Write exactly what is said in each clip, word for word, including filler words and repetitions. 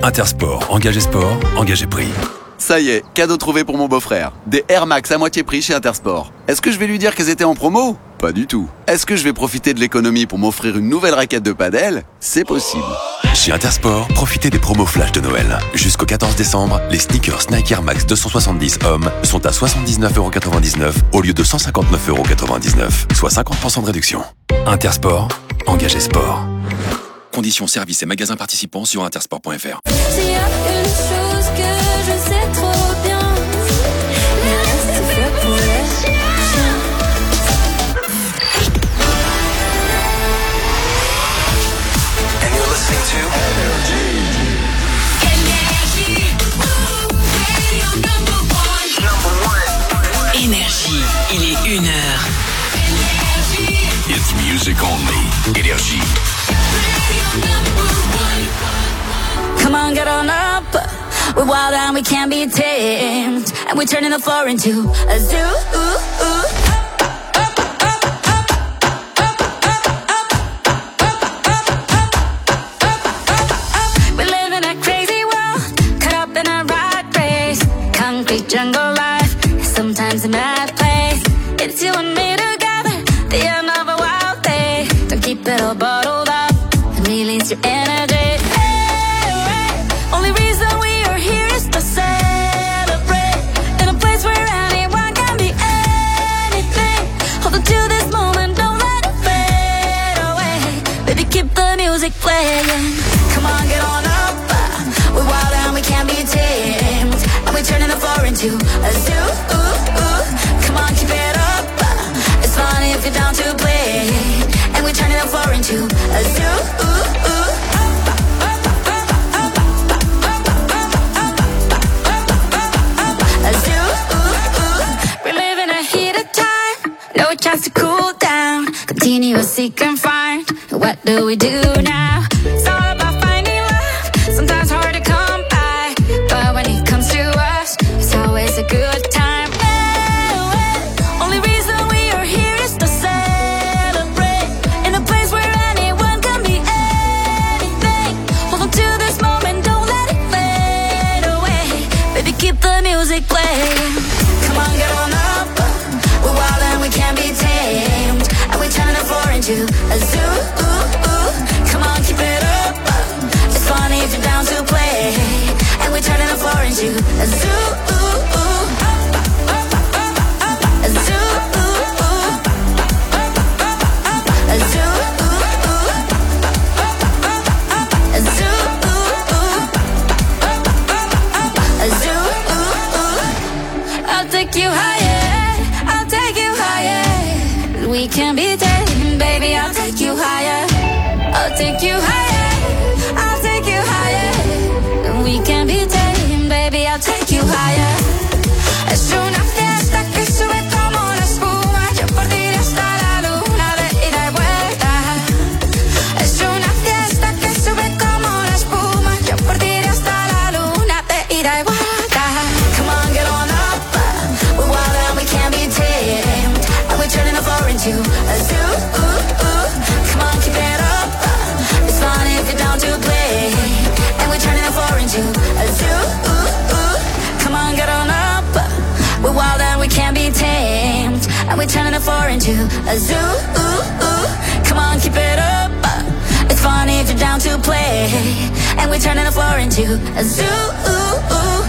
Intersport, engagé sport, engagé prix. Ça y est, cadeau trouvé pour mon beau-frère. Des Air Max à moitié prix chez Intersport. Est-ce que je vais lui dire qu'elles étaient en promo ? Pas du tout. Est-ce que je vais profiter de l'économie pour m'offrir une nouvelle raquette de padel ? C'est possible. Chez Intersport, profitez des promos flash de Noël. Jusqu'au quatorze décembre, les sneakers Nike Air Max deux cent soixante-dix hommes sont à soixante-dix-neuf euros quatre-vingt-dix-neuf au lieu de cent cinquante-neuf euros quatre-vingt-dix-neuf, soit cinquante pour cent de réduction. Intersport, engagé sport. Conditions, services et magasins participants sur intersport point f r. S'il y a une chose que je sais trop bien, le reste c'est fait pour les chiens. And you're listening to Énergie, radio number one. number one. Énergie, il est une heure. Énergie, It's music only. Énergie. radio number one. Come on, get on up. We're wild and we can't be tamed. And we're turning the floor into a zoo. Ooh, ooh. We live in a crazy world, caught up in a rat race. Concrete jungle life, sometimes a mad place. It's you and me together, the end of a wild day. Don't keep it all bottled up, it release your energy. Hey, hey. Only reason we are here is to celebrate. In a place where anyone can be anything. Hold on to this moment, don't let it fade away. Baby, keep the music playing. Come on, get on up. We're wild and we can't be tamed. And we're turning the floor into a zoo. Ooh, ooh. Come on, keep it up. It's fun if you're down to play. And we're turning the floor into a zoo. Ooh, ooh. A zoo. Ooh, ooh. We live in a heated time. No chance to cool down. Continuous seek and find. What do we do now? It's all about finding love. Sometimes hard to come by. But when it comes to us, it's always a good time. Hey, hey. Only reason we are here is to celebrate. In a place where anyone can be anything. Hold on to this moment, don't let it fade away. Baby, keep the music playing. Come on, get on up. We're wild and we can't be tamed. And we're turning the floor into a zoo. Ooh, ooh. Come on, keep it up. It's funny if you're down to play. And we're turning the floor into a zoo. Ooh, ooh. A zoo. Ooh, ooh. A zoo. Ooh, ooh. A zoo. Ooh, ooh. A zoo. Ooh, ooh. I'll take you higher. I'll take you higher. We can be taken, baby. I'll take you higher. I'll take you higher. I'll take you higher. We can be taken, baby. I'll take you higher. Es una fiesta que sube como la espuma. Yo por ti hasta la luna de ida y vuelta. Es una fiesta que sube como la espuma. Yo por ti hasta la luna de ida y vuelta. Come on, get on up. We're wild and we can't be tamed. And we're turning the floor into a zoo. Ooh, ooh. Come on, keep it up. It's fun if you're down to play. And we're turning the floor into a zoo. Ooh, ooh. Come on, get on up. We're wild and we can't be tamed. And we're turning the floor into a zoo. Ooh, ooh. Come on, keep it up. It's fun if you're down to play. And we're turning the floor into a zoo. Ooh, ooh.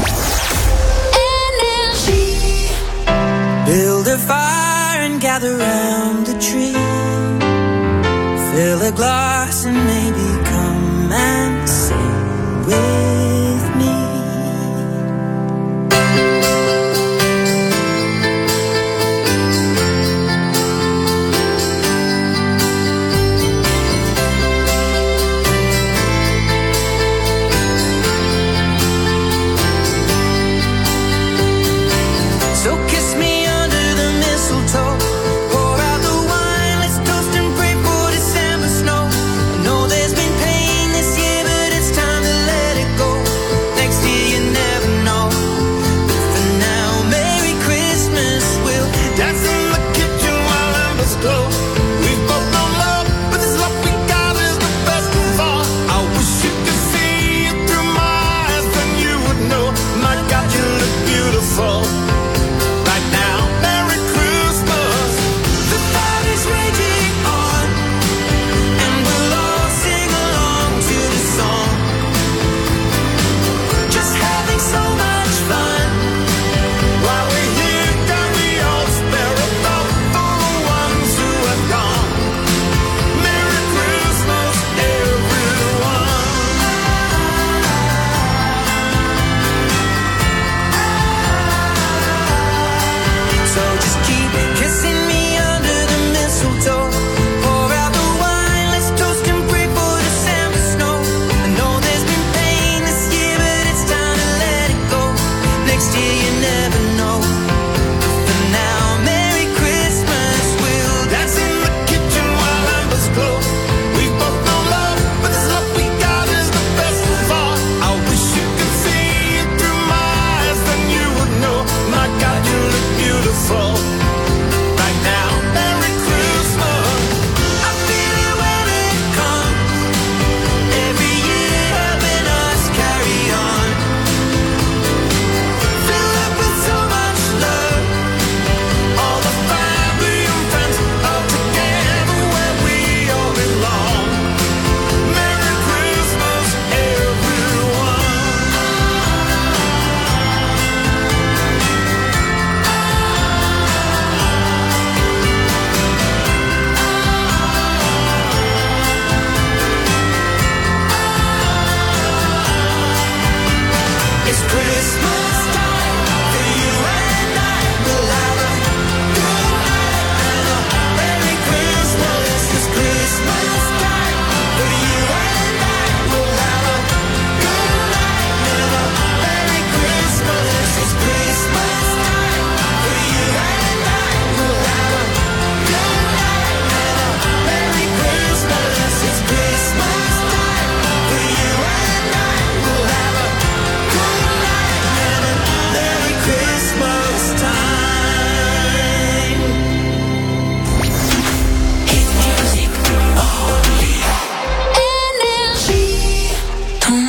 Energy. Build a fire and gather round the tree. Fill a glass and maybe come and sing with me. So kiss me under the mistletoe, pour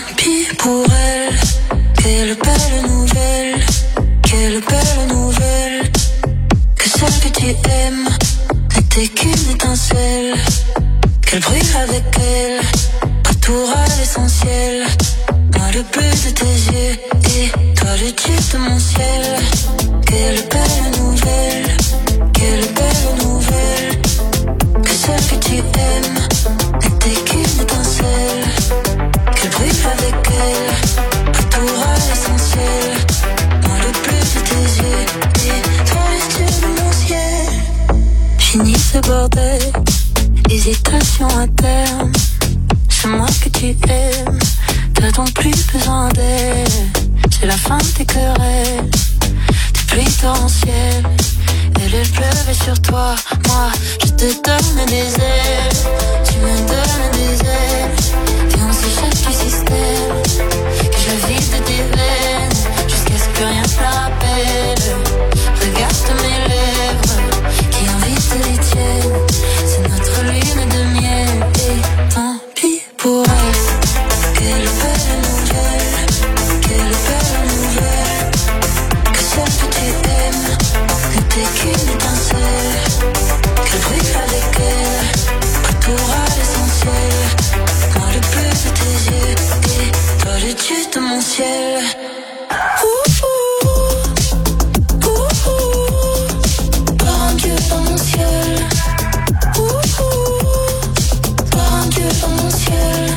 pis pour elle. Quelle belle nouvelle, quelle belle nouvelle. Que celle que tu aimes n'était qu'une étincelle. Qu'elle brille avec elle, retour à l'essentiel. Moi le bleu de tes yeux et toi le dieu de mon ciel. Quelle belle nouvelle, quelle belle nouvelle. Que celle que tu aimes n'était qu'une étincelle. Qu'elle brille avec elle, retour à l'essentiel. Moi le bleu de tes yeux et toi le dieu de mon ciel. Fini ce bordel, hésitation à terme. C'est moi que tu aimes, t'as donc plus besoin d'elle. C'est la fin de tes querelles, des pluies torrentielles. Elle, elle pleuvait sur toi, moi je te donne des ailes. Tu me donnes des ailes, et on s'échappe du système. Que je vide de tes veines, jusqu'à ce que rien ne te rappelle. Regarde mes lèvres, qui invitent les tiennes. C'est notre lune de miel, et tant pis pour elle. Quelle belle nouvelle, quelle belle nouvelle. Que celle que tu aimes n'était qu'une étincelle. Qu'elle brille avec elle, retour à l'essentiel. Moi le bleu de tes yeux et toi le dieu de mon ciel. Ouh, ouh, ouh, ouh. Toi un dieu dans mon ciel. Ouh, ouh, toi un dieu dans mon ciel.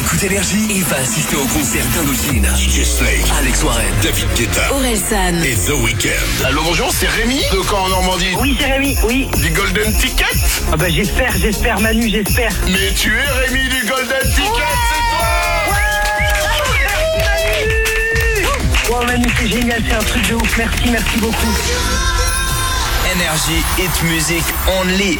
écoute Énergie et va assister au concert d'Indochine. D J Slade, Alex Warren, David Guetta, Orelsan et The Weeknd. Allô, bonjour, c'est Rémi de Caen en Normandie. Oui, c'est Rémi, oui. Du Golden Ticket. Ah bah j'espère, j'espère Manu, j'espère. Mais tu es Rémi du Golden Ticket, ouais, c'est toi. Ouais, oh Manu, c'est génial, c'est un truc de ouf. Merci, merci beaucoup. Énergie, hit music only.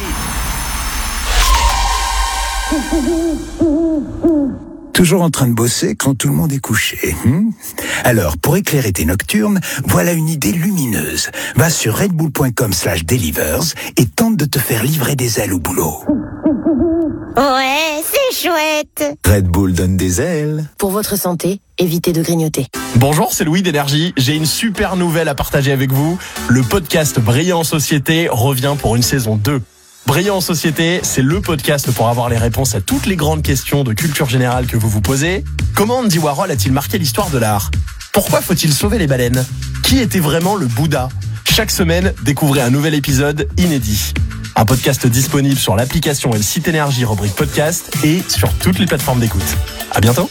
Toujours en train de bosser quand tout le monde est couché. Hmm Alors, pour éclairer tes nocturnes, voilà une idée lumineuse. Va sur redbull.com slash delivers et tente de te faire livrer des ailes au boulot. Ouais, c'est chouette. Red Bull donne des ailes. Pour votre santé, évitez de grignoter. Bonjour, c'est Louis d'Énergie. J'ai une super nouvelle à partager avec vous. Le podcast Brillant en Société revient pour une saison deux. Brillant en Société, c'est le podcast pour avoir les réponses à toutes les grandes questions de culture générale que vous vous posez. Comment Andy Warhol a-t-il marqué l'histoire de l'art ? Pourquoi faut-il sauver les baleines ? Qui était vraiment le Bouddha ? Chaque semaine, découvrez un nouvel épisode inédit. Un podcast disponible sur l'application et le site Énergie rubrique podcast et sur toutes les plateformes d'écoute. À bientôt.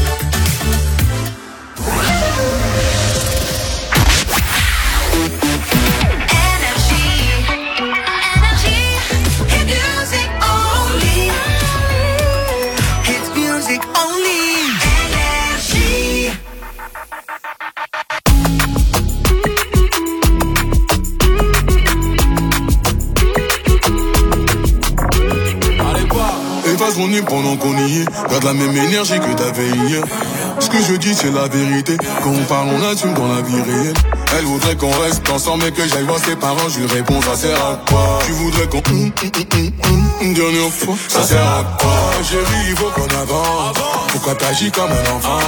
On est pendant qu'on y est, garde la même énergie que t'avais hier. Ce que je dis c'est la vérité, quand on parle on assume dans la vie réelle. Elle voudrait qu'on reste ensemble mais que j'aille voir ses parents, je lui réponds ça sert à quoi. Tu voudrais qu'on hum, hum, hum, hum, une dernière fois, ça sert à quoi. Chérie il faut qu'on avance, pourquoi t'agis comme un enfant.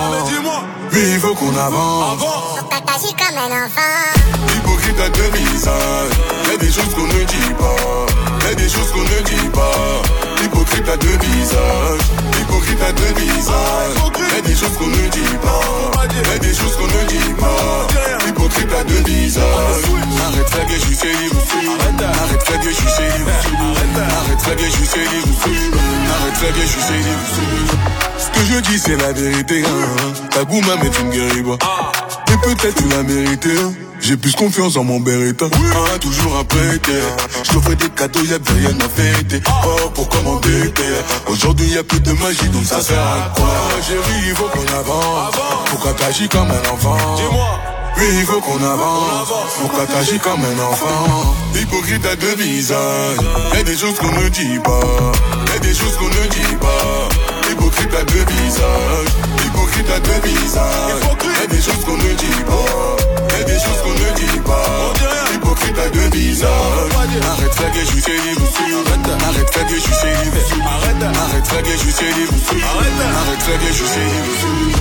Oui il faut qu'on avance, pourquoi t'agis comme un enfant. Hypocrite à deux visages, y'a des choses qu'on ne dit pas, y'a des choses qu'on ne dit pas. Hypocrite à deux visages, hypocrite à deux visages. Y'a des choses qu'on ne dit pas, y'a des choses qu'on ne dit pas. Hypocrite à deux visages. Arrête ça que je suis célibataire. Arrête ça que je suis célibataire. Arrête ça que je suis célibataire. Arrête ça que je suis célibataire. Ce que je dis c'est la vérité hein. Ta goût m'a mais tu me guéris pas. Et peut-être tu l'as mérité hein. J'ai plus confiance en mon Beretta. Ah, toujours après terre. Je t'offre des cadeaux, y'a plus rien à fêter. Oh, pourquoi m'embêter? Aujourd'hui y'a plus de magie, donc ça sert à quoi? Chérie, il faut qu'on avance. Pourquoi t'agis comme un enfant? Dis-moi. Oui, il faut qu'on avance. Pourquoi t'agis comme un enfant? Hypocrite à deux visages. Y'a des choses qu'on ne dit pas. Y'a des choses qu'on ne dit pas. Hypocrite à deux visages. Hypocrite à deux visages. Y'a des choses qu'on ne dit pas. Y'a des choses qu'on ne dit pas. Hypocrite à deux visages. Arrête ça que je suis célibataire. Arrête ça que je suis célibataire. Arrête ça que je suis célibataire. Arrête ça que je suis célibataire.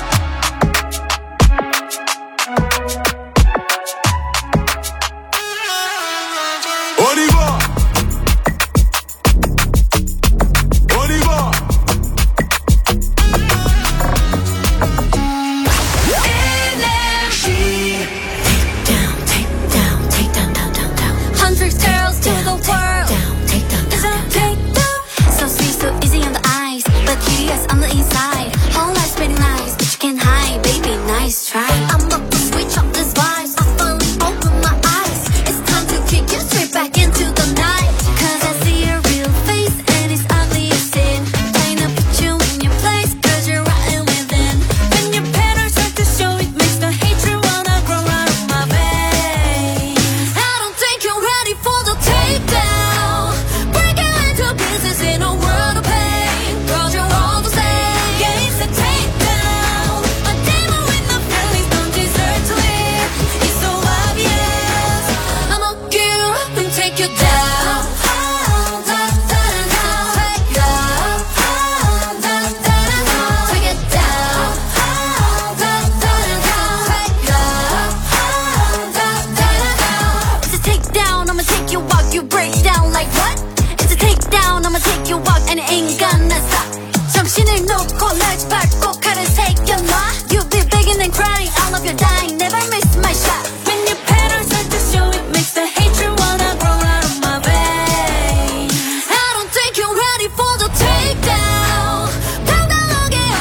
On y va. On y va. On the inside, whole life's pretty nice, but you can't hide, baby. Nice try. I'm about to switch up this vibes. I finally open my eyes. It's time to kick you straight back into the night. Cause I see your real face and it's ugly as sin. Trying to put you in your place cause you're rotten within. When your patterns start to show, it makes the hatred wanna grow out of my veins. I don't think you're ready for the takedown. Break you into pieces in a world of pain. Cause you're all the same. I'ma take you walk and it ain't gonna stop. 정신을 놓고 let's 밟고 칼을 새겨놔. You be begging and crying all of your dying. Never miss my shot. When your patterns start to show, it makes the hatred wanna grow out of my veins. I don't think you're ready for the takedown. 당당하게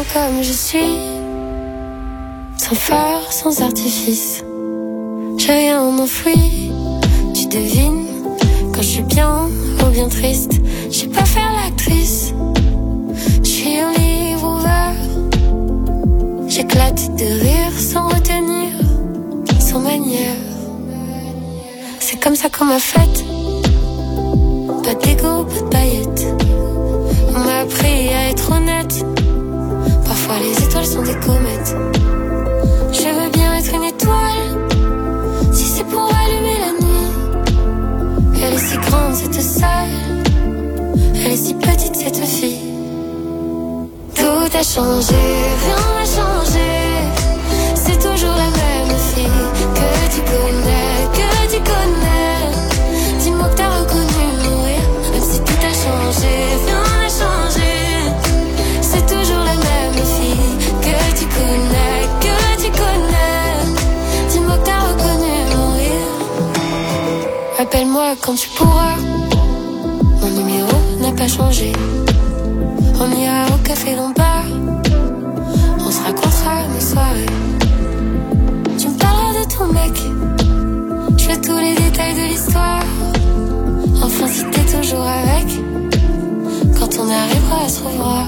comme je suis, sans phare, sans artifice. J'ai rien enfoui, tu devines quand je suis bien ou bien triste. Je sais pas faire l'actrice, je suis un livre ouvert. J'éclate de rire sans retenir, sans manière. C'est comme ça qu'on m'a faite, pas d'égo, pas de paillettes. On m'a appris à être honnête, parfois les étoiles sont des comètes. Je veux bien être une étoile, si c'est pour allumer la nuit. Elle est si grande cette salle, elle est si petite cette fille. Tout a changé, rien n'a changé, c'est toujours la même fille que tu connais, que tu connais. Dis-moi que t'as reconnu mon rire, même si tout a changé, rien n'a changé, c'est toujours la même fille que tu connais, que tu connais. Dis-moi que t'as reconnu mon rire. Appelle-moi quand tu pourras, mon numéro n'a pas changé. On ira au café Lombard, on se racontera nos soirées. Tu me parleras de ton mec, je veux tous les détails de l'histoire. Enfin si t'es toujours avec, quand on arrivera à se revoir.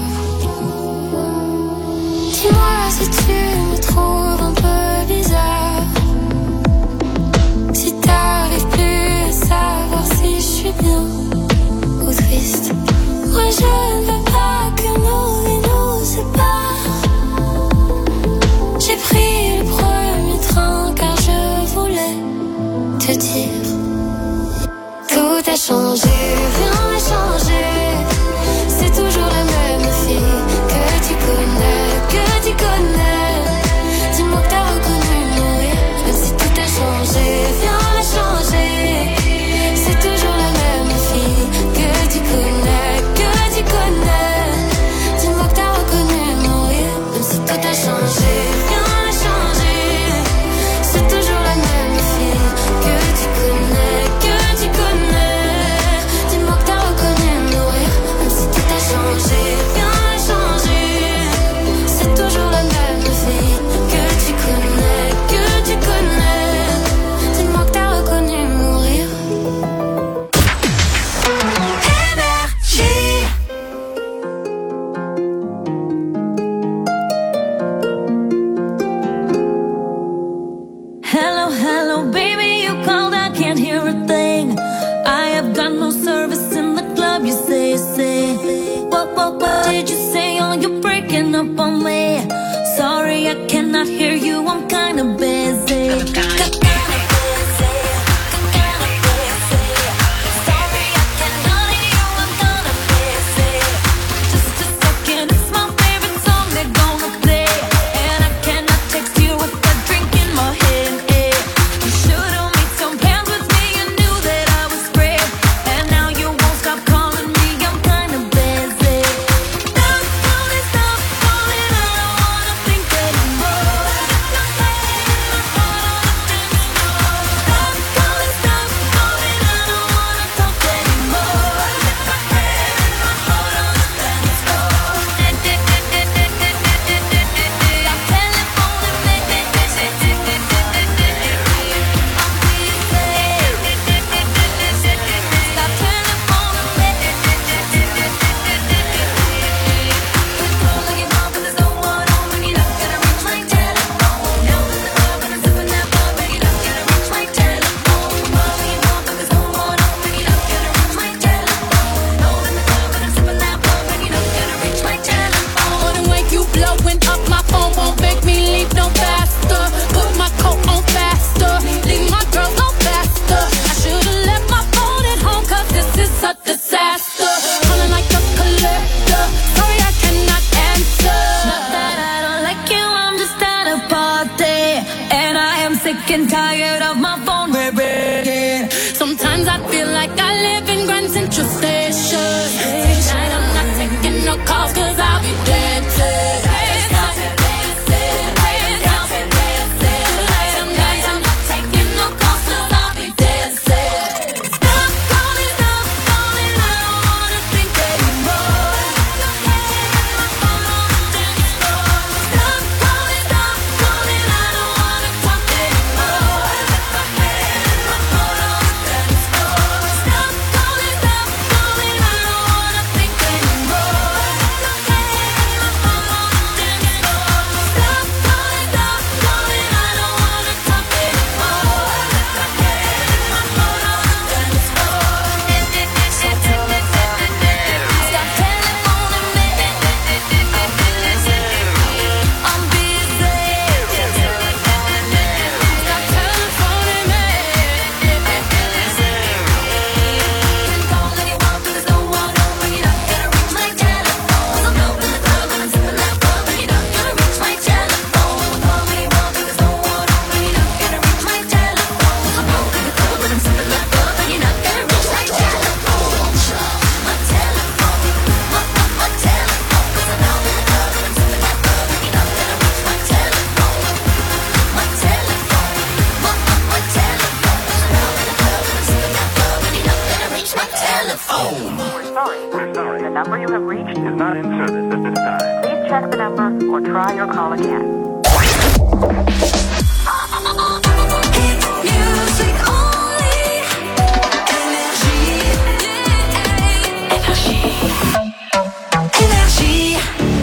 Dis-moi si tu me trouves un peu bizarre, si t'arrives plus à savoir si je suis bien ou triste. Moi je ne veux pas que nos vies nous séparent. J'ai pris le premier train car je voulais te dire. Tout a changé, rien n'a changé, c'est toujours la même fille que tu connais, que tu connais. Dis-moi que t'as reconnu mon rire, même si tout a changé, rien n'a changé, c'est toujours la même fille que tu connais, que tu connais. Dis-moi que t'as reconnu mon rire, même si tout a changé, rien n'a changé, c'est toujours la même fille que tu connais, que tu connais. Dis-moi que t'as reconnu mon rire, même si tout a changé, rien n'a changé, c'est toujours la même fille que tu connais, que tu connais. Dis-moi que t'as reconnu mon rire. Énergie. Hello, hello, baby, you called, I can't hear a thing. I have got no service in the club, you say, you say. What, what, what did you say? Oh, you're breaking up on me. Sorry, I cannot hear you, I'm kinda busy. Stop, home. We're sorry. We're sorry. The number you have reached is not in service at this time. Please check the number or try your call again. Music only. Énergie. Énergie. Énergie.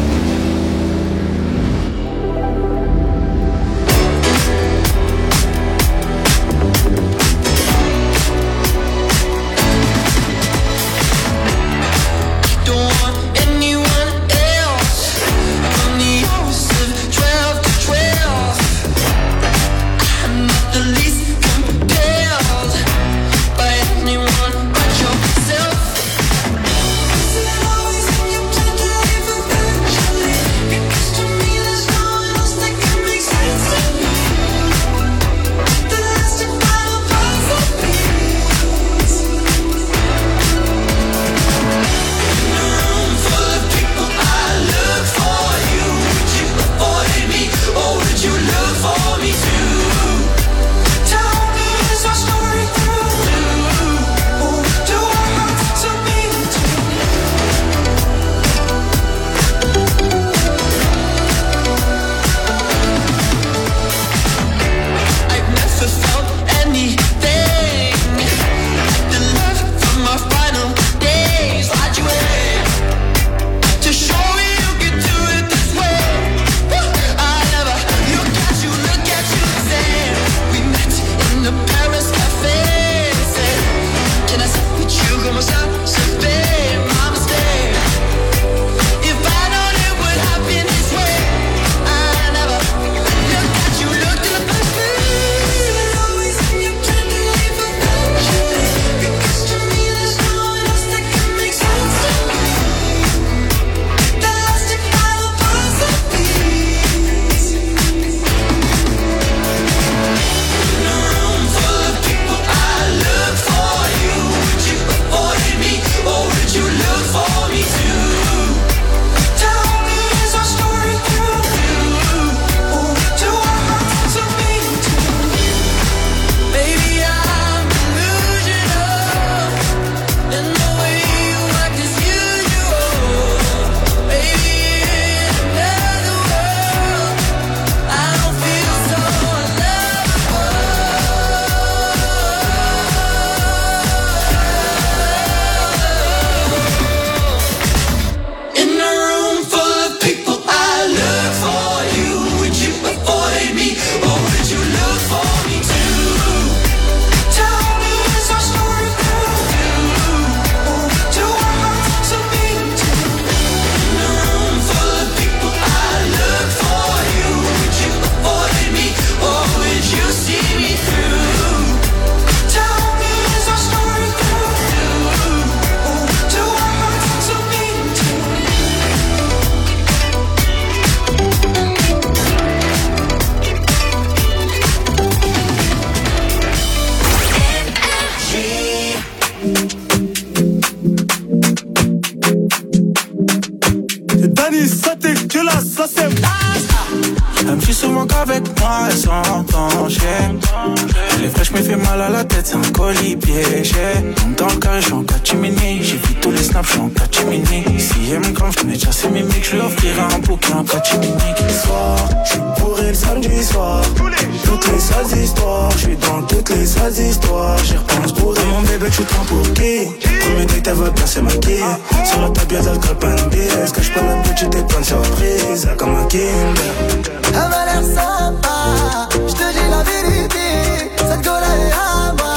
Elle me dit souvent qu'avec moi elle s'entend chienne. Elle est fraîche mais fait mal à la tête, c'est un colis piégé. Donc dans le carré, j'suis en catimini. J'ai vu tous les snaps, j'suis en catimini. Si elle me crame, j'connais déjà ses mimiques. J'lui offrirai un bouquet en catimini. Soir, j'suis bourré le samedi soir. Toutes les sales histoires, j'suis dans toutes les sales histoires. J'y repense pour mon bébé, tu te prends pour qui? Premier date, elle veut bien se maquiller. Sur la table, y'a d'alcool, pas une bière. Cache pas la petite et plein de surprises. Comme un Kinder. Elle m'a l'air sympa, je te dis la vérité, cette go là est à moi.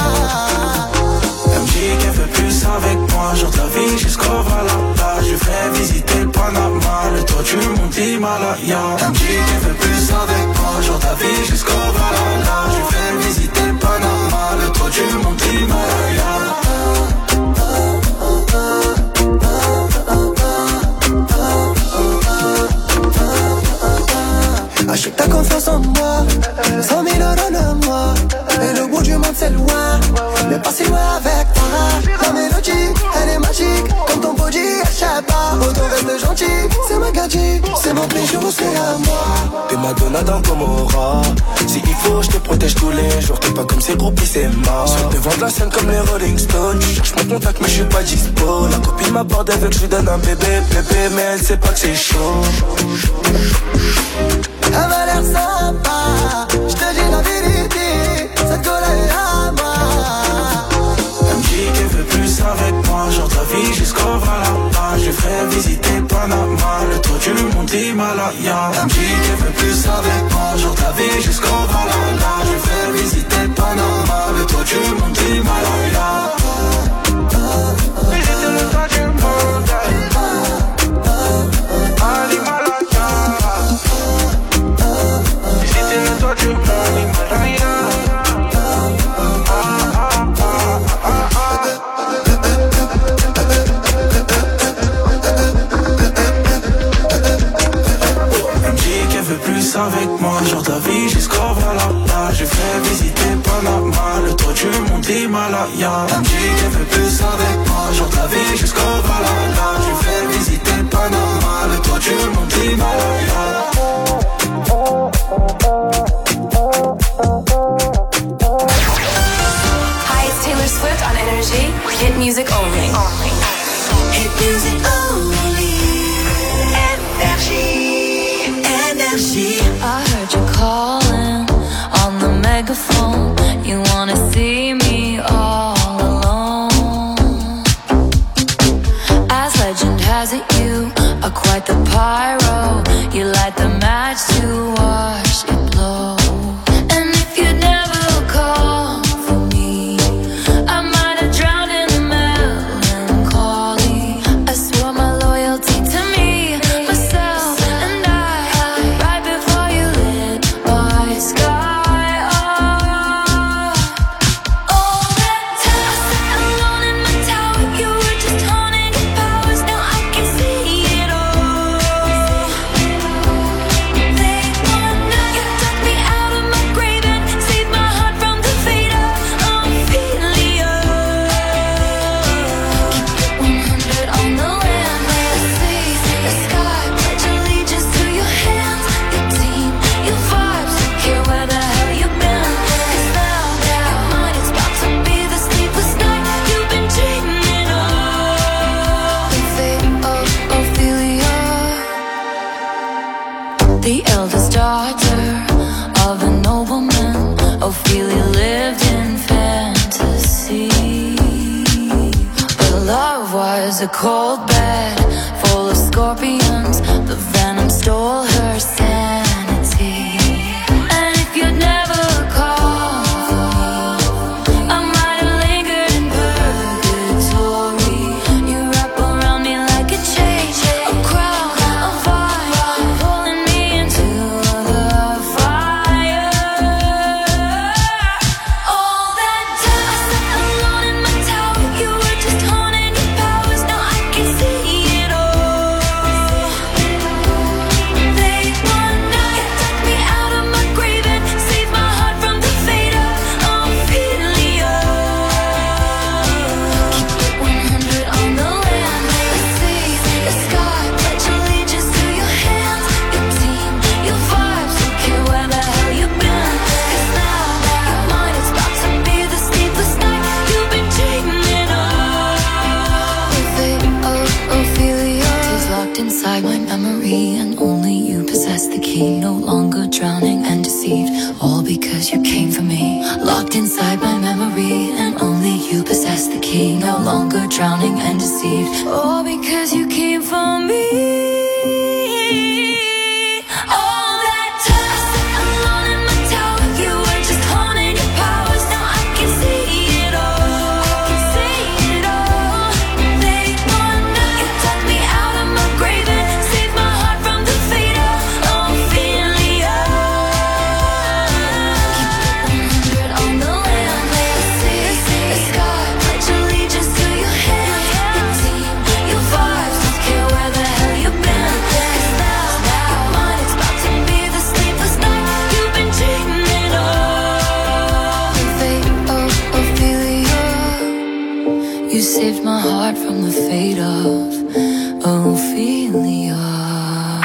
Elle me dit qu'elle veut plus avec moi, genre de la vie jusqu'au Valhalla. Je fais visiter le Panama, le tour du monde Himalaya. Elle me dit qu'elle veut plus avec moi, genre de la vie jusqu'au Valhalla. Je fais visiter le Panama, le tour du monde Himalaya. Achète ta confiance en moi, cent mille euros le mois. Et le bout du monde c'est loin, mais pas si loin avec toi. La mélodie, elle est magique, comme ton body, je sais pas. Autant reste gentil, c'est ma Bugatti, c'est mon bijou, c'est à moi. T'es Madonna dans Gomorrah. Si il faut, je te protège tous les jours. T'es pas comme ces groupies, c'est mort. Sur le devant de la scène comme les Rolling Stones. Je cherche mon contact, mais je suis pas dispo. La copine m'aborde avec, je lui donne un bébé, bébé, mais elle sait pas que c'est chaud. Elle m'a l'air sympa, je te dis la vérité, cette cola est à moi. Elle me dit qu'elle veut plus avec moi, genre de la vie jusqu'au Valhalla. Je ferai visiter Panama, le tour du monde Himalaya. Elle me dit qu'elle veut plus avec moi, genre de la vie jusqu'au Valhalla. Je ferai visiter Panama, le tour du monde Himalaya. Visiter le tour du monde à l'Himalaya. Visiter le tour du monde Himalaya. Plus avec moi, genre de la vie jusqu'au Valhalla. Je fais visiter Panama, le tour du monde Himalaya. Elle me dit qu'elle veut plus avec moi, genre de la vie jusqu'au Valhalla. Je fais visiter Panama, le tour du monde Himalaya. Hi, it's Taylor Swift on Energy. Hit music only. Hit music only. Energy. I heard you calling on the megaphone. You wanna see me all alone. As legend has it, you are quite the pyro. You light the match to watch it blow. And if you'd never call for me, I might have drowned in the melancholy. I swore my loyalty to me, myself, and I. Right before you lit my sky up. All that time I sat alone in my tower, you were just haunting your powers. Now I can see it all. They wanna, you dug me out of my grave and saved my heart from the fate of Ophelia. Keep it one hundred on the land, let's see the sky. Pledge allegiance to your hands, your team, your vibes. Don't care where the hell you've been. 'Cause now, your mind is about to be the sleepless night you've been dreaming of. The fate of Ophelia, the eldest daughter of a nobleman. Ophelia lived in fantasy, but love was a cold bed full of scorpions. The venom stole her sanity. And if you'd never called for me, I might have lingered in purgatory. You wrap around me like a chain, a crown, a fire, pulling me into the fire. All that time I sat alone in my tower, you were just haunting your powers. Now I can see it all. They wanna, you dug me out of my grave and saved my heart from the fate of Ophelia. Keep it one hundred on the land, let's see the sky. Pledge allegiance to your hands, your team, your vibes. Don't care where the hell you've been. 'Cause now, your mind is about to be the sleepless night you've been dreaming of. The fate of Ophelia is locked inside my memory, and only you possess the key. No longer drowning and deceived, all because you came for me. Locked inside my memory, and only you possess the key. No longer drowning and deceived, all because you came for me. All that time I sat alone in my tower, you were just haunting your powers. Now I can see it all. See it all. They wanna, you dug me out of my grave and saved my heart from the fate of Ophelia. Keep it one hundred on the land, let's see the sky. Pledge allegiance to your hands, your team, your vibes. Don't care where the hell you've been. 'Cause now, your mind is about to be the sleepless night you've been dreaming of. The fate of Ophelia, you saved my heart from the fate of Ophelia.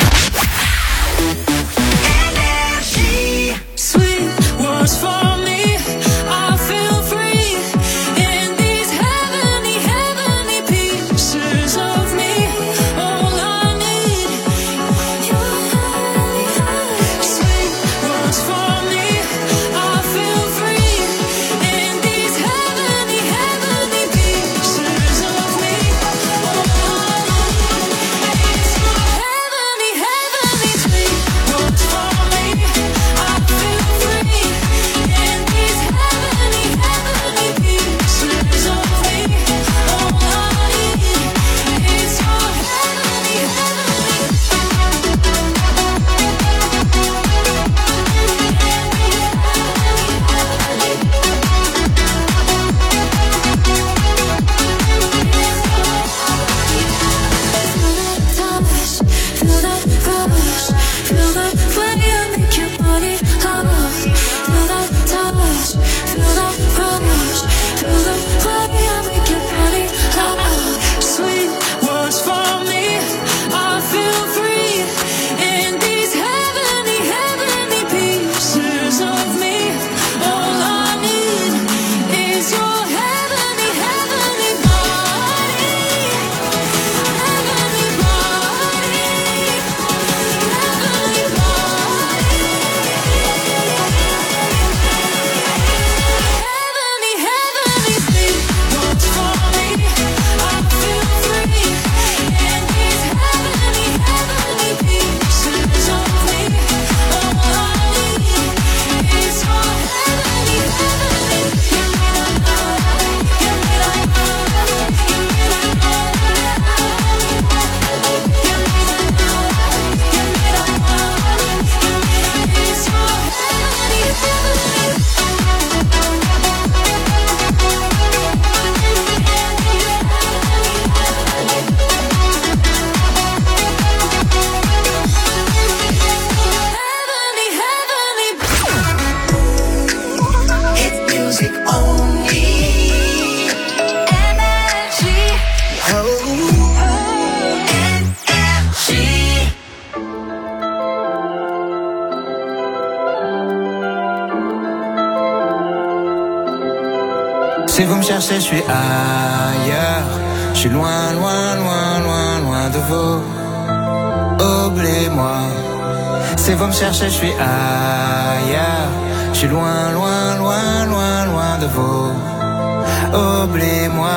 chercher, je suis ailleurs. Je suis loin, loin, loin, loin, loin de vous. Oublie-moi. Si vous me cherchez, je suis ailleurs. Je suis loin, loin, loin, loin, loin de vous. Oublie-moi.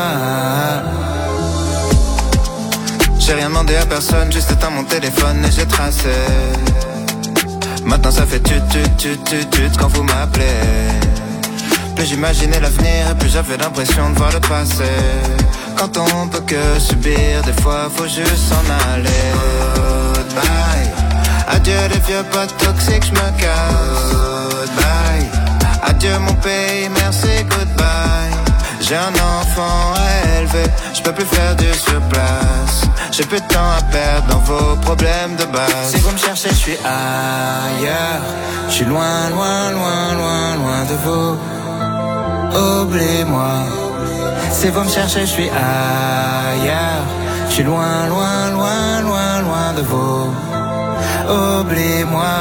J'ai rien demandé à personne, juste éteint mon téléphone et j'ai tracé. Maintenant ça fait tut tut tut tut tut quand vous m'appelez. Plus j'imaginais l'avenir et plus j'avais l'impression de voir le passé. Quand on peut que subir, des fois faut juste s'en aller. Goodbye. Adieu les vieux potes toxiques, j'me casse. Goodbye. Adieu mon pays, merci, goodbye. J'ai un enfant à élever, j'peux plus faire du surplace. J'ai plus de temps à perdre dans vos problèmes de base. Si vous me cherchez, je suis ailleurs. Je suis loin, loin, loin, loin, loin de vous. Oublie-moi. Si vous me cherchez, je suis ailleurs. Je suis loin, loin, loin, loin, loin de vous. Oublie-moi.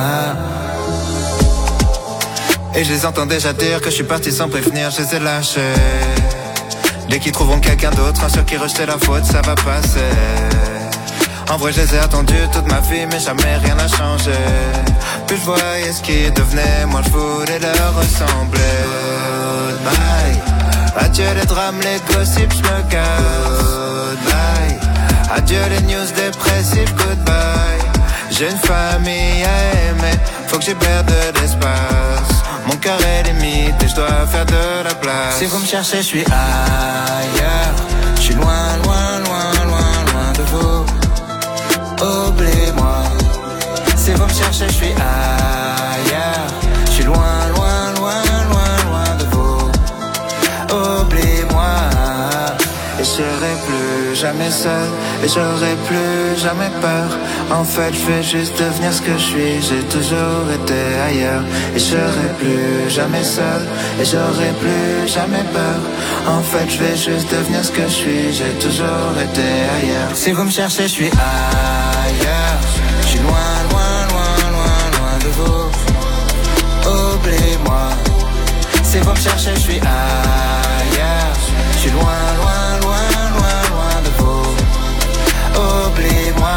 Et je les entends déjà dire que je suis parti sans prévenir, je les ai lâchés. Dès qu'ils trouveront quelqu'un d'autre, un sur qui rejeter la faute, ça va passer. En vrai je les ai attendus toute ma vie, mais jamais rien n'a changé. Plus je voyais ce qu'ils devenaient, moi je voulais leur ressembler. Goodbye. Adieu les drames, les gossips, je me casse. Goodbye. Adieu les news dépressives, goodbye. J'ai une famille à aimer, faut que j'y perde de l'espace. Mon cœur est limite et je dois faire de la place. Si vous me cherchez, je suis ailleurs. Je suis loin, loin, loin, loin, loin de vous. Oublie-moi. Si vous me cherchez, je suis ailleurs. Je suis loin, loin, loin, loin, loin de vous. Oublie-moi. Et je serai plus jamais seul. Et j'aurai plus jamais peur. En fait je vais juste devenir ce que je suis. J'ai toujours été ailleurs. Et je serai plus jamais seul. Et j'aurai plus jamais peur. En fait je vais juste devenir ce que je suis. J'ai toujours été ailleurs. Si vous me cherchez, je suis ailleurs. Je suis loin, loin, loin, loin, loin de vous. Oublie-moi. Si vous me cherchez, je suis ailleurs. Je suis loin, loin, loin, loin, loin de vous. Oublie-moi.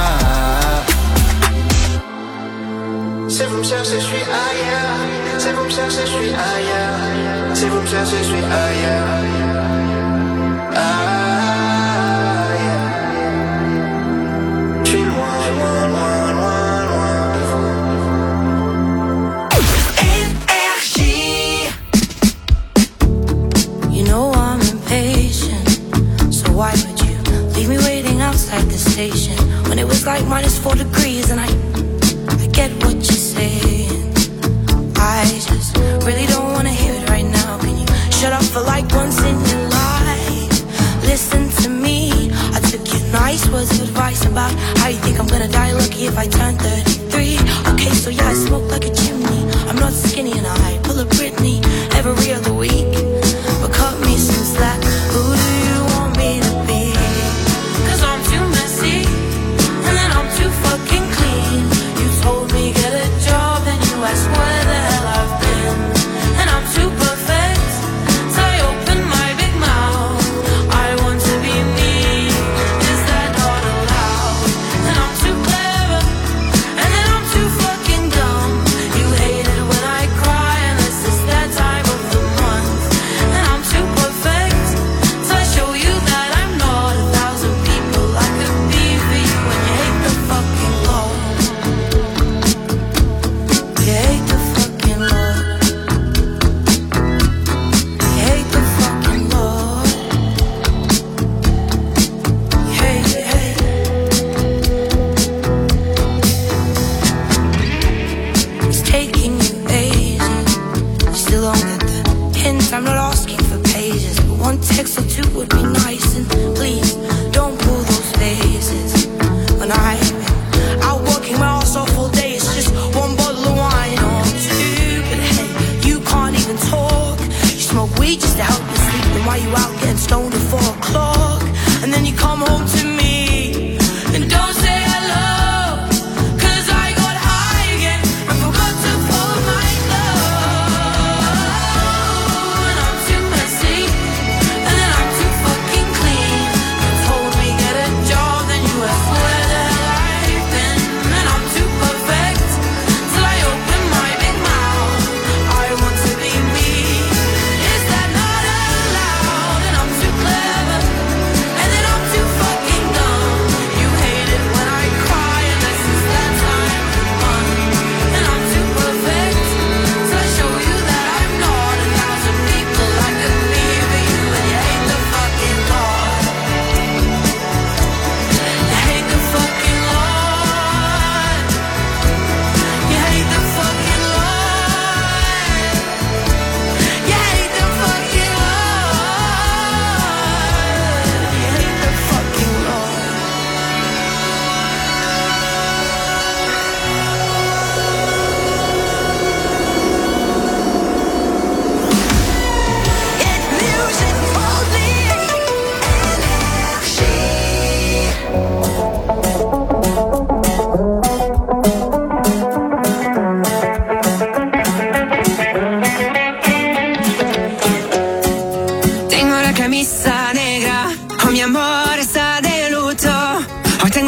Si vous me cherchez, je suis ailleurs. Si vous me cherchez, je suis ailleurs. Si vous me cherchez, je suis ailleurs. Ailleurs. Je suis loin, loin, loin, loin, loin de vous. Énergie. You know I'm impatient, so why would you leave me waiting outside the station when it was like minus four degrees and I, I get what you're saying. I just really don't wanna hear it right now. Can you shut up for like once in your life? Listen to me. I took your nice words of advice about how you think I'm gonna die lucky if I turn thirty-three. Okay, so yeah, I smoke like a chimney. I'm not skinny and I pull a Britney every other week. But cut me some slack. Who do you want me to be? Cause I'm too messy and then I'm too fucking clean. You told me get a job and you asked where the hell I've been. And I'm too perfect, so I open my big mouth. I want to be me, is that not allowed? And I'm too clever, and then I'm too fucking dumb. You hate it when I cry and this is that time of the month.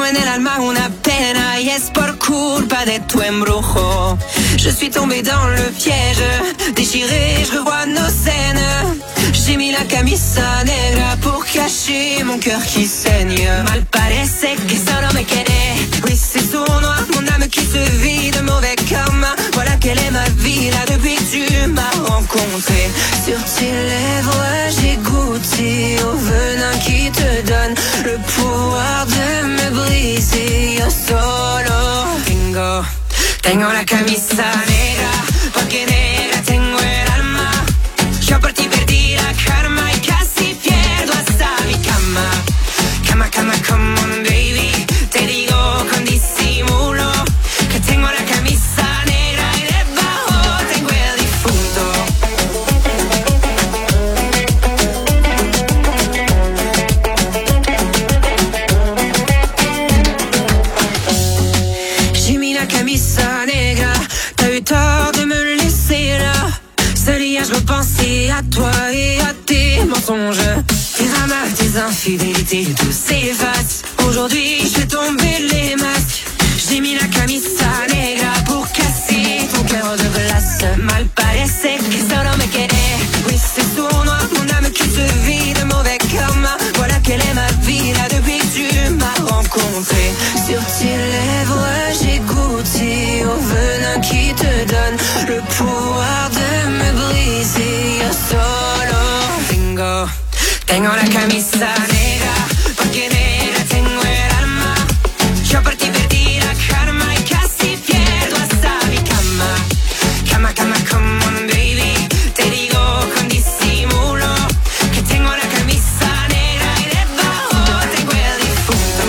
Tengo en el alma una pena y es por culpa de tu embrujo. Je suis tombée dans le piège, déchirée, je revois nos scènes. J'ai mis la camisa negra pour cacher mon cœur qui saigne. Mal parece que solo me quedé. Oui, c'est sournois, mon âme qui se vit de mauvais karma. Voilà quelle est ma vie là depuis que tu m'as rencontré. Sur tes lèvres, j'ai goûté au venin qui te donne le pouvoir de me briser. Yo solo tengo, tengo la camisa negra, porque negra tengo el alma. Yo por ti perdí la karma y casi pierdo hasta mi cama. Cama, cama, come on baby, te digo con disimulo que tengo la camisa negra y debajo tengo el difunto. J'ai mis la camisa negra, t'as eu tort de me laisser là. Seul hier je repensais à toi et à tes mensonges, tes ramas, tes infidélités, tout s'efface. Aujourd'hui je fais tomber les masques. J'ai mis la camisa negra pour casser ton cœur de glace. Mal parece que solo me quedé. Oui, c'est sournois, mon âme qui se vit de mauvais karma. Voilà quelle est ma vie là depuis que tu m'as rencontré. Sur tes lèvres j'ai goûté au venin qui te donne le pouvoir de me briser. Yo solo tengo, tengo la camisa negra, porque negra tengo el alma. Yo por ti perdí la karma y casi pierdo hasta mi cama. Cama, cama, come on baby, te digo con disimulo que tengo la camisa negra y debajo tengo el difunto.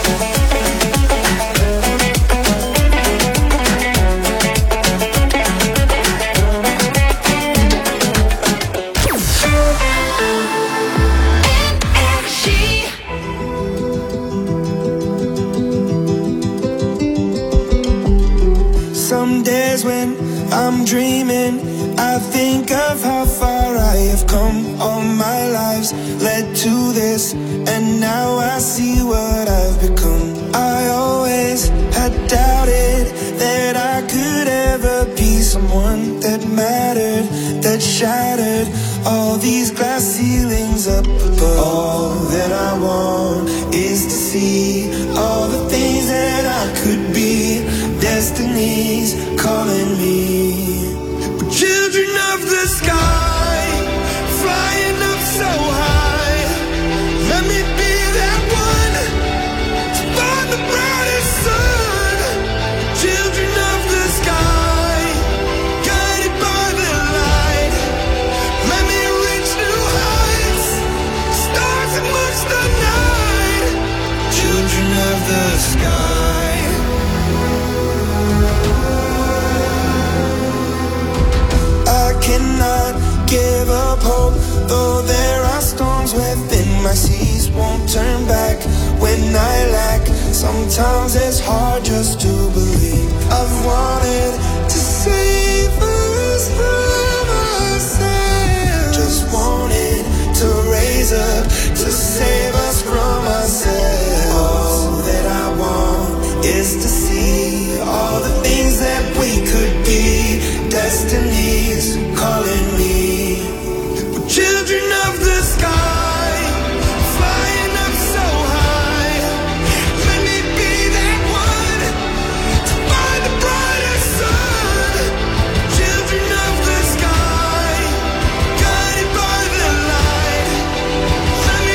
Some days when I'm dreaming, I think of how far I have come. All my lives led to this, and now I see what I've become. I always had doubted that I could ever be someone that mattered, that shattered all these glass ceilings up above. All that I want is to see all the things that I could be. Destiny's calling me. We're children of the sky, flying up so high. Let me be that one to find the brightest sun. Children of the sky, guided by the light. Let me reach new heights, stars amongst the night. Children of the sky. I cannot give up hope, though there are storms within my seas. Won't turn back when I lack. Sometimes it's hard just to believe. I've wanted to save us from ourselves. Just wanted to raise up to save us from ourselves. All that I want is to see all the things that we could be. Destiny's calling me. We're children of the sky, flying up so high. Let me be that one to find the brightest sun. Children of the sky, guided by the light. Let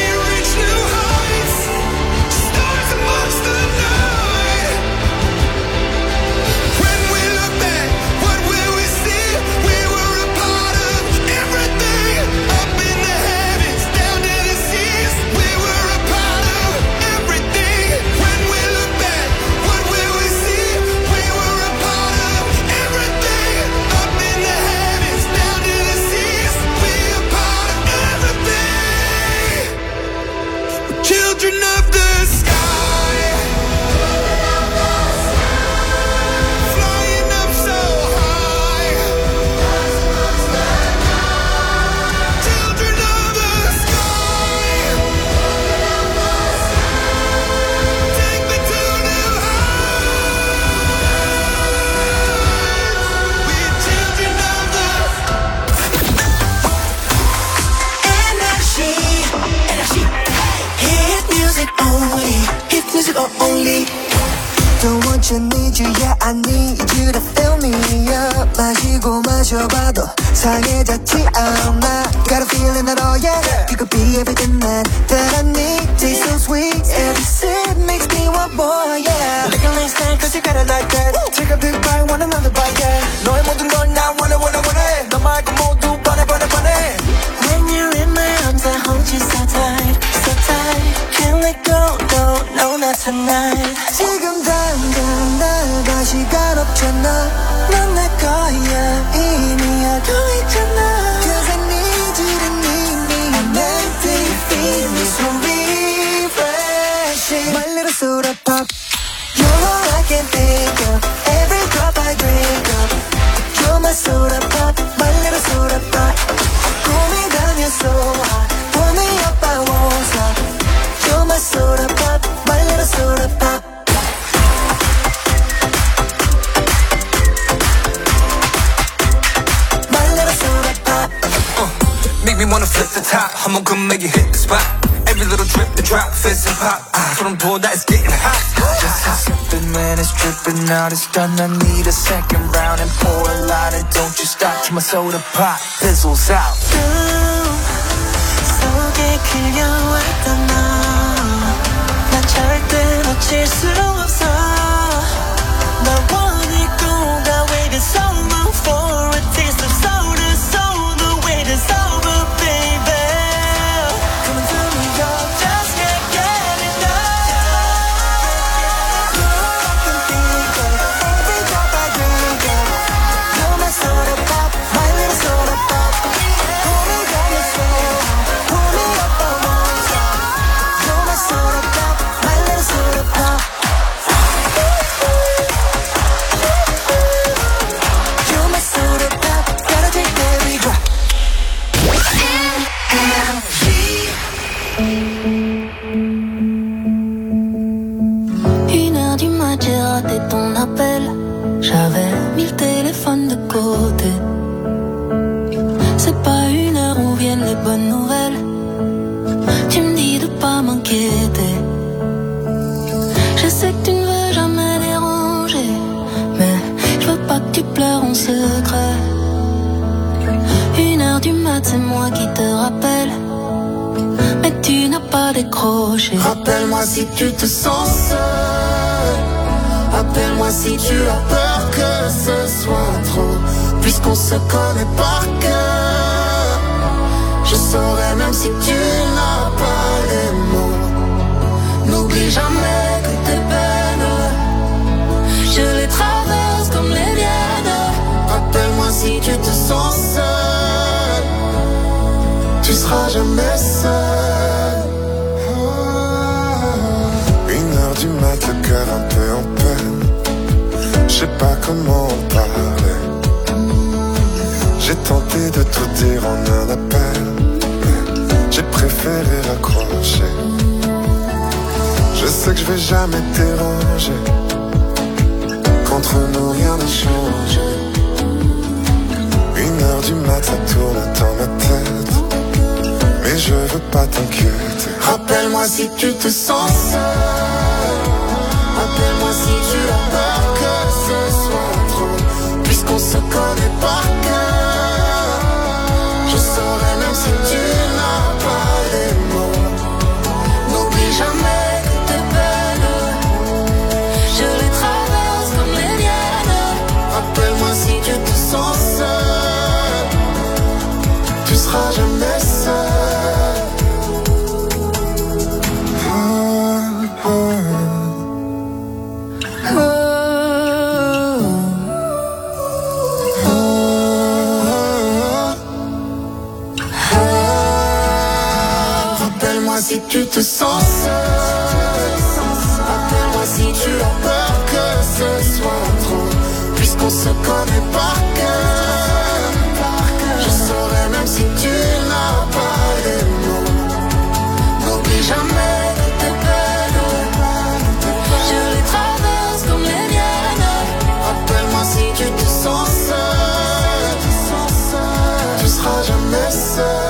or only. Don't want you, need you, yeah I need you to fill me up. 마시고 마셔봐도 상해졌지 않아. Got a feeling that oh yeah, you could be everything that, that I need. Taste so sweet, every sip makes me want more, yeah. Lick a last night cause you got it like that. Take a big bite, want another bite, yeah. 너의 모든 걸 나 원해 원해 원해. 너 말고 모두 반해 반해 반해. When you're in my arms I hold you so tight, so tight. Can't let go, no, no not tonight. 지금 당장 나가 시간 없잖아. 넌 내 거야 이미 알고 있잖아. Cause I need you to need me. I'm empty, feed me so refreshing. My little soda pop. You're all I can think of. Every drop I drink up. You're my soda pop, my little soda pop. Cool me down, you're so hot. Pull me up, I won't stop. You're my soda pop, my little soda pop. My little soda pop. Uh, make me wanna flip the top. I'm gonna come make you hit the spot. Every little drip, the drop, fizz and pop. So don't pull that, it's getting hot. Just a sippin', man, it's drippin' out. It's done, I need a second round. And pour a lot, and don't you stop till my soda pop fizzles out. 속에 그려왔던 너, 나 절대 놓칠 수 없어. 널 원했고 나 waited so long for a taste of soda, so the wait is over, baby. Coming through New York, just can't get enough. You're all I can think of, every drop I drink of. You're my soda pop, my little soda pop. Pull me down, you're so hot. Pull me up, I won't stop. You're my soda pop, my little soda pop. You're my soda pop, gotta take every drop. Une heure du mat, j'ai raté ton appel. J'avais mis le téléphone de côté. C'est pas une heure où viennent les bonnes nouvelles. Tu me dis de pas m'inquiéter. Je sais que tu ne veux jamais déranger, mais je veux pas que tu pleures en secret. Une heure du mat, c'est moi qui te rappelle, mais tu n'as pas décroché. Rappelle-moi si tu te sens seul. Appelle-moi si tu as peur que ce soit trop. Puisqu'on se connaît par cœur, je saurais même si tu n'as pas les mots. N'oublie jamais que tes peines, je les traverse comme les miennes. Rappelle-moi si tu te sens seul, tu seras jamais seul. Une heure du mat, le cœur un peu en peine. Je sais pas comment en parler. J'ai tenté de tout dire en un appel, mais j'ai préféré raccrocher. Je sais que je vais jamais te déranger. Qu'entre nous rien n'a changé. Une heure du mat, ça tourne dans ma tête, mais je veux pas t'inquiéter. Rappelle-moi si tu te sens seul. Appelle-moi si tu as peur que ce soit trop. Puisqu'on se connaît par cœur, je saurais même si tu n'as pas les mots. N'oublie jamais que tes peines, je les traverse comme les miennes. Rappelle-moi si tu te sens seul, tu seras jamais seul. Si tu te sens seul, appelle-moi si tu as peur que ce soit trop. Puisqu'on se connaît par cœur, je saurais même si tu n'as pas les mots. N'oublie jamais que tes peines, je les traverse comme les miennes. Rappelle-moi si tu te sens seul, tu seras jamais seul.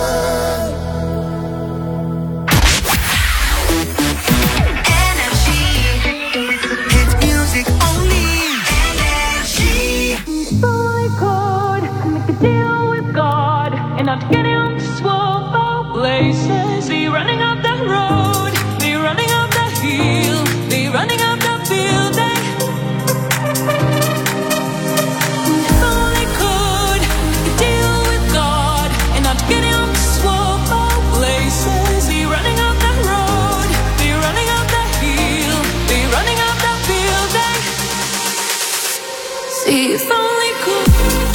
if only could.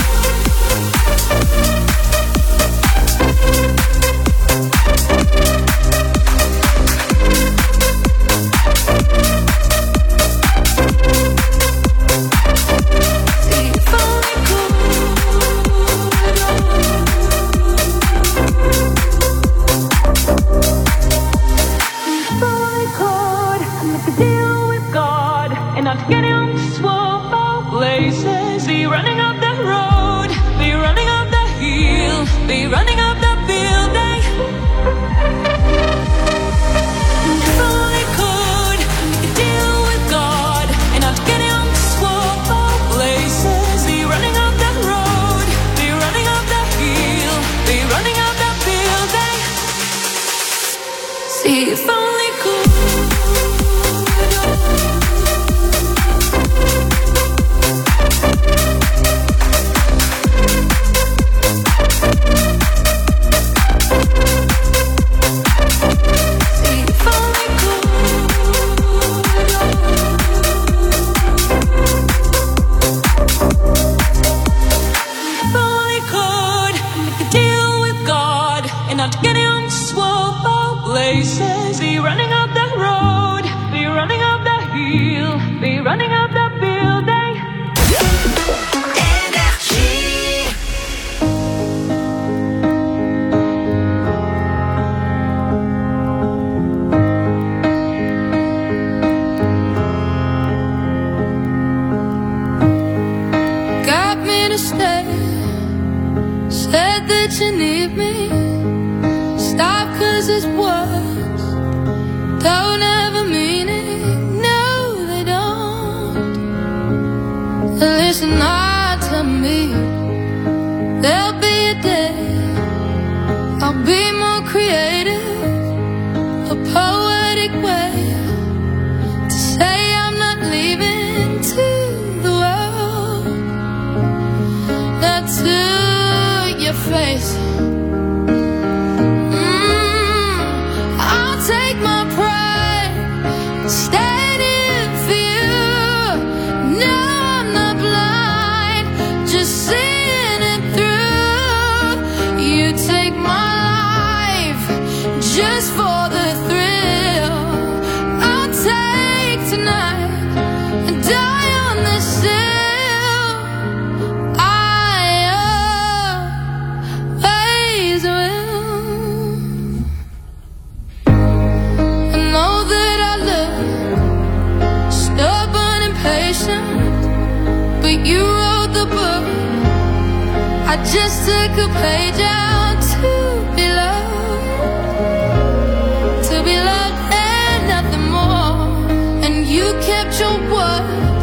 Just took a page out to be loved, to be loved and nothing more. And you kept your word.